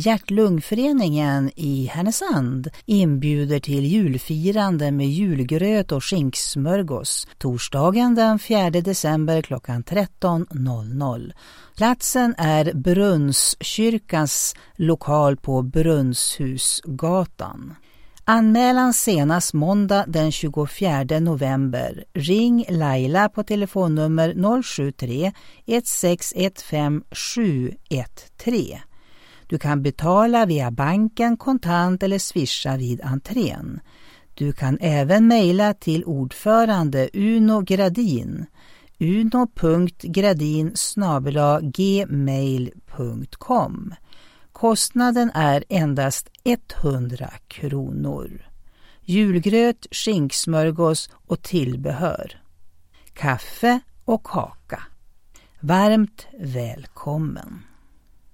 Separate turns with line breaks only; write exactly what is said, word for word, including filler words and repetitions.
Hjärt-lungföreningen i Härnösand inbjuder till julfirande med julgröt och skinksmörgås torsdagen den fjärde december klockan tretton noll noll. Platsen är Brunnskyrkans lokal på Brunnshusgatan. Anmälan senast måndag den tjugofjärde november. Ring Laila på telefonnummer noll sju tre ett sex ett fem sju ett tre. Du kan betala via banken, kontant eller swisha vid entrén. Du kan även mejla till ordförande Uno Gradin. uno punkt gradin snabel-a gmail punkt com. Kostnaden är endast hundra kronor. Julgröt, skinksmörgås och tillbehör. Kaffe och kaka. Varmt välkommen.